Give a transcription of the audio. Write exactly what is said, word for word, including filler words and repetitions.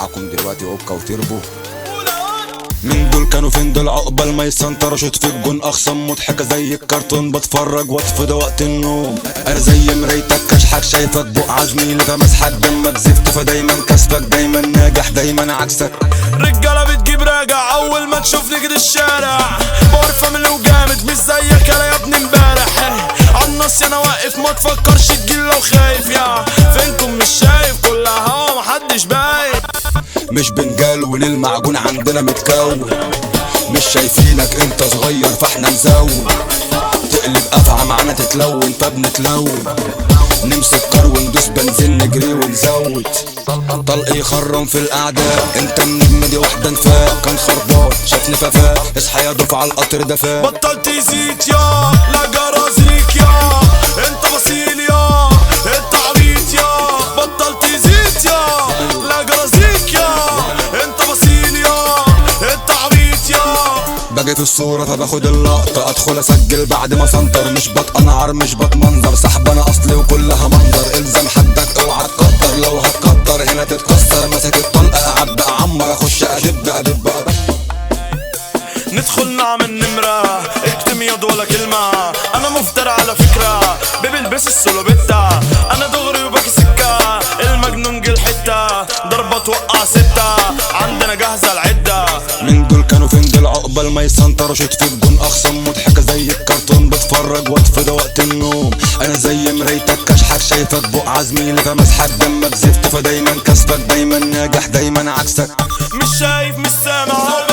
معكم دلوقتي اوكا وتربو. من دول كانوا فين دول عقبال ما يسنطروا شوت في الجون اخصم مضحكه زي الكرتون بتفرج واطفي وقت النوم. انا زي مرايتك كشحك شايفك بقع زميلي فمسحك دمك زفت فدايما كسبك دايما ناجح دايما عكسك. رجاله بتجيب راجع اول ما تشوفني كده الشارع بعرف من لو جامد مش زيك يا ابني امبارح. عالنص انا واقف ما تفكرش تجيل لو خايف يا فينكم مش شايف كلها هوا محدش باين. مش بنجلون المعجون عندنا متكون مش شايفينك انت صغير فاحنا نزود. تقلب قفعة معانا تتلون فبنتلون نمسك كار وندوس بنزين نجري ونزود. طلق يخرم في الاعداء انت النجم دي واحدة نفاق كان خربان شافني ففاق اصحى يا دفعة القطر ده فاق. بطلت يزيد يا لا جرازيك يا انت بصيل يا انت عبيط يا بطلت يزيد يا لا جرازيك يا انت بصيل يا انت عبيط يا. باجي في الصورة فباخد اللقطة ادخل اسجل بعد ما سنتر مش بتقنعر مش بتمنظر سحب انا اصلي وكلها منظر. الزم حدك اوعى تكتر لو هتكتر هنا تتكسر ماسك الطلقة اعبى اعمر اخش ادب ادب ادب. ندخل نعمل نمرة اكتم ياض ولا كلمة انا مفتر على فكرة ببلبس السلوبيتا انا دغري وباكي سكة المجنون جه الحتة ضربة توقع ستة عندنا جاهزة العدة. من دول كانوا فين دول عقبال ما يسنطروا شوت في الجون اخصم مضحكة زي الكرتون بتفرج واطفي وقت النوم. انا زي مرايتك كشحك شايفك بقع زميلي فمسحك دمك زفت فدايما كسبك دايما ناجح دايما عكسك. مش شايف مش سامع